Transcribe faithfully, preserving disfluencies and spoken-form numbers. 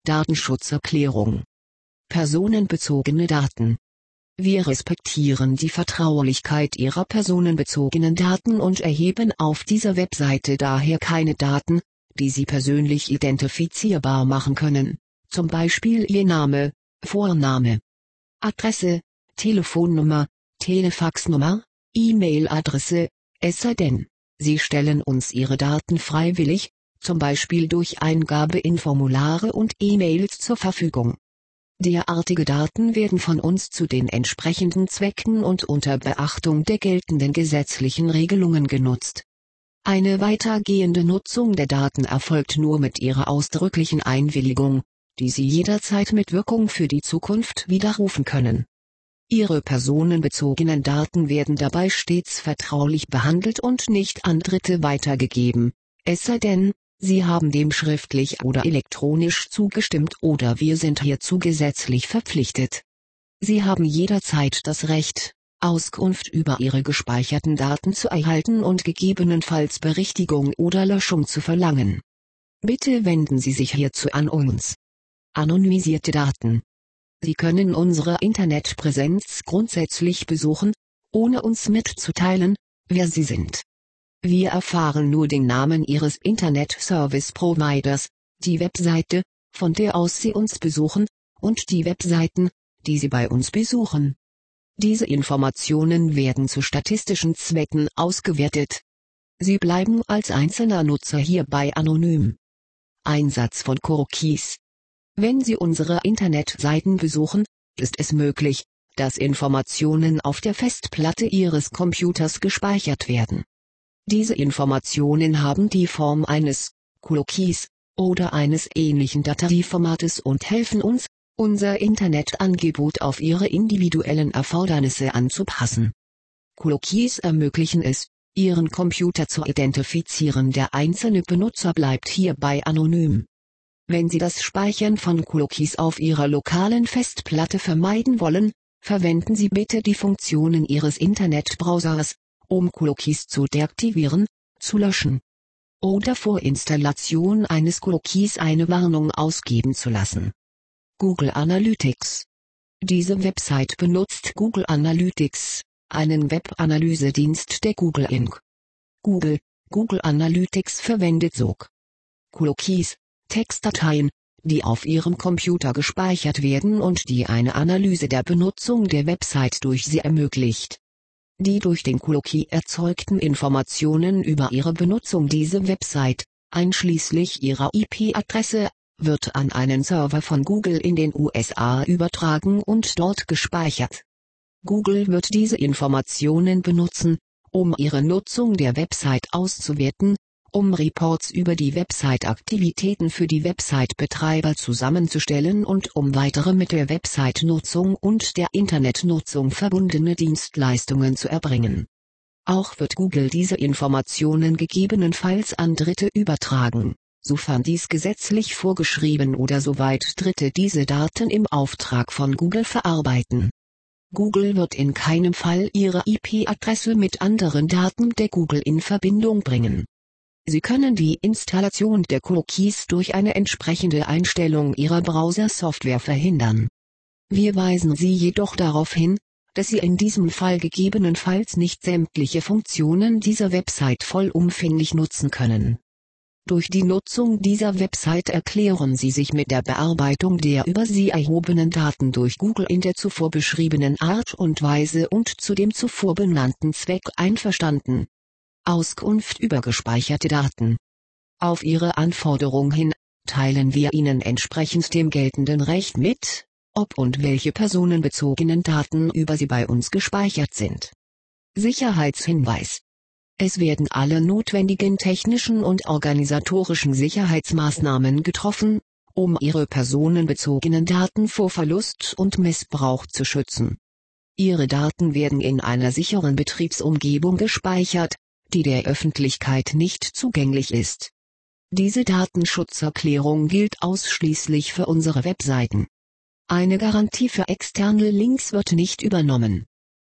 Datenschutzerklärung. Personenbezogene Daten. Wir respektieren die Vertraulichkeit Ihrer personenbezogenen Daten und erheben auf dieser Webseite daher keine Daten, die Sie persönlich identifizierbar machen können, zum Beispiel Ihr Name, Vorname, Adresse, Telefonnummer, Telefaxnummer, E-Mail-Adresse, es sei denn, Sie stellen uns Ihre Daten freiwillig, zum Beispiel durch Eingabe in Formulare und E-Mails zur Verfügung. Derartige Daten werden von uns zu den entsprechenden Zwecken und unter Beachtung der geltenden gesetzlichen Regelungen genutzt. Eine weitergehende Nutzung der Daten erfolgt nur mit Ihrer ausdrücklichen Einwilligung, die Sie jederzeit mit Wirkung für die Zukunft widerrufen können. Ihre personenbezogenen Daten werden dabei stets vertraulich behandelt und nicht an Dritte weitergegeben, es sei denn, Sie haben dem schriftlich oder elektronisch zugestimmt oder wir sind hierzu gesetzlich verpflichtet. Sie haben jederzeit das Recht, Auskunft über Ihre gespeicherten Daten zu erhalten und gegebenenfalls Berichtigung oder Löschung zu verlangen. Bitte wenden Sie sich hierzu an uns. Anonymisierte Daten. Sie können unsere Internetpräsenz grundsätzlich besuchen, ohne uns mitzuteilen, wer Sie sind. Wir erfahren nur den Namen Ihres Internet-Service-Providers, die Webseite, von der aus Sie uns besuchen, und die Webseiten, die Sie bei uns besuchen. Diese Informationen werden zu statistischen Zwecken ausgewertet. Sie bleiben als einzelner Nutzer hierbei anonym. Einsatz von Cookies. Wenn Sie unsere Internetseiten besuchen, ist es möglich, dass Informationen auf der Festplatte Ihres Computers gespeichert werden. Diese Informationen haben die Form eines Cookies oder eines ähnlichen Dateiformates und helfen uns, unser Internetangebot auf Ihre individuellen Erfordernisse anzupassen. Cookies ermöglichen es, Ihren Computer zu identifizieren. Der einzelne Benutzer bleibt hierbei anonym. Wenn Sie das Speichern von Cookies auf Ihrer lokalen Festplatte vermeiden wollen, verwenden Sie bitte die Funktionen Ihres Internetbrowsers, um Cookies zu deaktivieren, zu löschen oder vor Installation eines Cookies eine Warnung ausgeben zu lassen. Google Analytics. Diese Website benutzt Google Analytics, einen Web-Analysedienst der Google Incorporated. Google, Google Analytics verwendet S O C. Cookies, Textdateien, die auf Ihrem Computer gespeichert werden und die eine Analyse der Benutzung der Website durch sie ermöglicht. Die durch den Cookie erzeugten Informationen über Ihre Benutzung dieser Website, einschließlich Ihrer I P-Adresse, wird an einen Server von Google in den U S A übertragen und dort gespeichert. Google wird diese Informationen benutzen, um Ihre Nutzung der Website auszuwerten, um Reports über die Website-Aktivitäten für die Website-Betreiber zusammenzustellen und um weitere mit der Website-Nutzung und der Internetnutzung verbundene Dienstleistungen zu erbringen. Auch wird Google diese Informationen gegebenenfalls an Dritte übertragen, sofern dies gesetzlich vorgeschrieben oder soweit Dritte diese Daten im Auftrag von Google verarbeiten. Google wird in keinem Fall Ihre I P-Adresse mit anderen Daten der Google in Verbindung bringen. Sie können die Installation der Cookies durch eine entsprechende Einstellung Ihrer Browser-Software verhindern. Wir weisen Sie jedoch darauf hin, dass Sie in diesem Fall gegebenenfalls nicht sämtliche Funktionen dieser Website vollumfänglich nutzen können. Durch die Nutzung dieser Website erklären Sie sich mit der Bearbeitung der über Sie erhobenen Daten durch Google in der zuvor beschriebenen Art und Weise und zu dem zuvor benannten Zweck einverstanden. Auskunft über gespeicherte Daten. Auf Ihre Anforderung hin, teilen wir Ihnen entsprechend dem geltenden Recht mit, ob und welche personenbezogenen Daten über Sie bei uns gespeichert sind. Sicherheitshinweis. Es werden alle notwendigen technischen und organisatorischen Sicherheitsmaßnahmen getroffen, um Ihre personenbezogenen Daten vor Verlust und Missbrauch zu schützen. Ihre Daten werden in einer sicheren Betriebsumgebung gespeichert, die der Öffentlichkeit nicht zugänglich ist. Diese Datenschutzerklärung gilt ausschließlich für unsere Webseiten. Eine Garantie für externe Links wird nicht übernommen.